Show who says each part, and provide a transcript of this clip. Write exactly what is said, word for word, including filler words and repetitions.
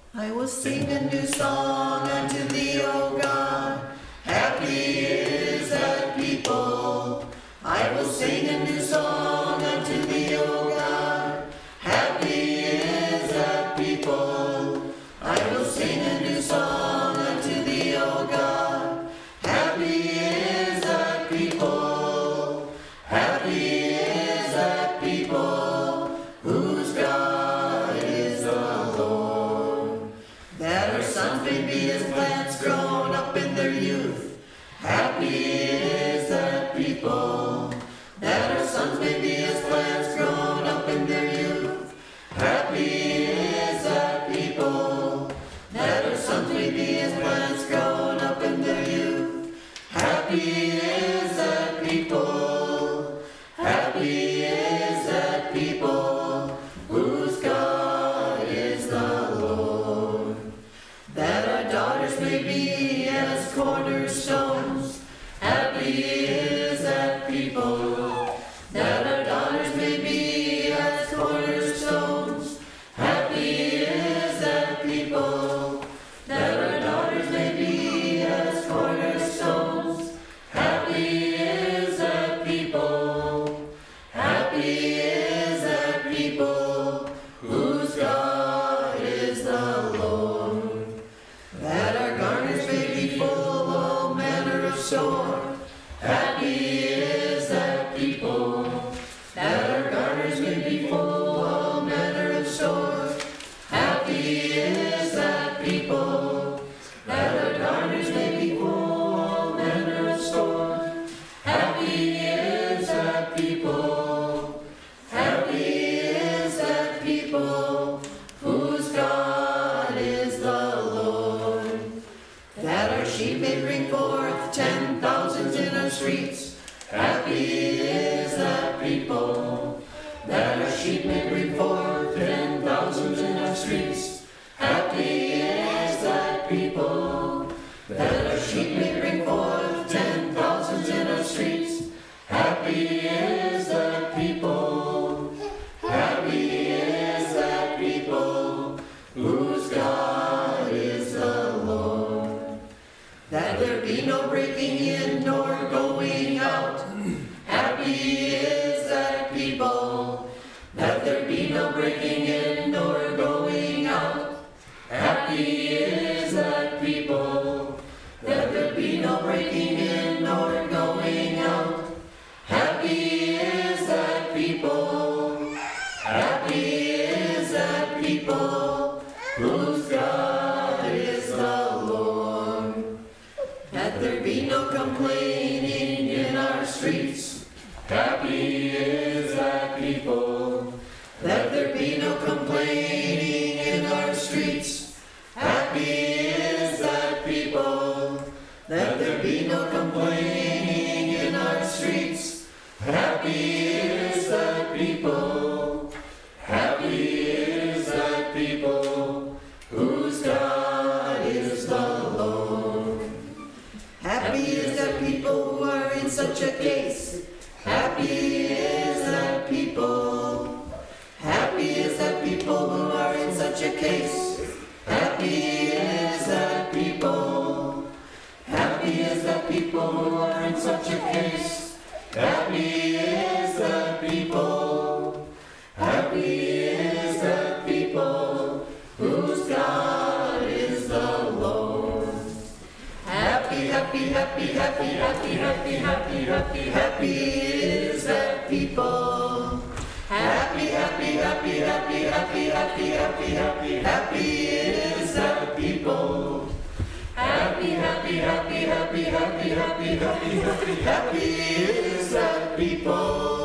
Speaker 1: I will sing a new song unto thee, O God. Happy is that people. I will sing a new song unto thee, O God. Happy is that people. I will sing a new song unto thee, O God. Happy is that people. Happy is that people whose God is the Lord. That our sons may be as plants grown up in their youth. Happy is that people. That our sons may be as plants grown up in their youth. Happy is that people. That our sons may be as plants grown up in their youth. Happy is that people. Happy is that people whose God is the Lord. That our daughters may be as cornerstones. Happy is that people. That our daughters may be as cornerstones. Happy is that people. That our daughters may be as cornerstones. Happy is that people. Happy is that people whose God is the Lord. That our garments may be full of all manner of store. Happy is that people. That our garments may be full of all manner of store. Happy is that people. That our garments may be full of all manner of store. Happy is that people. Happy is that people whose God is the Lord. That our sheep may bring forth ten thousands in our streets. Happy is that people. That our sheep may bring forth ten thousands in our streets. Happy is that people. That our sheep may bring forth ten thousands in our streets. Happy is that people. Happy is that people whose God is the Lord. That there be no breaking in nor going out. Happy is that people. That there be no breaking in nor going out. Happy is that people. That there be no breaking in nor going out. Happy is that people. Happy is that people whose God is the Lord. That there be no complaining in our streets. Happy is that people. That there be no complaining in our streets. Happy is that people. That there be no complaining in our streets. Happy is that people. Happy is that people whose God is the Lord. Happy is that people who are in such a case. Happy is that people. Happy is that people who are in such a case. Happy is that people. Happy is that people who are in such a case. Happy is that people. Happy is that people whose God is the Lord. Happy, happy, happy, happy, happy, happy, happy, happy, happy is that people. Happy, happy, happy, happy, happy, happy, happy, happy, happy is that people. Happy, happy, happy, happy, happy, happy, happy, happy, happy is that people.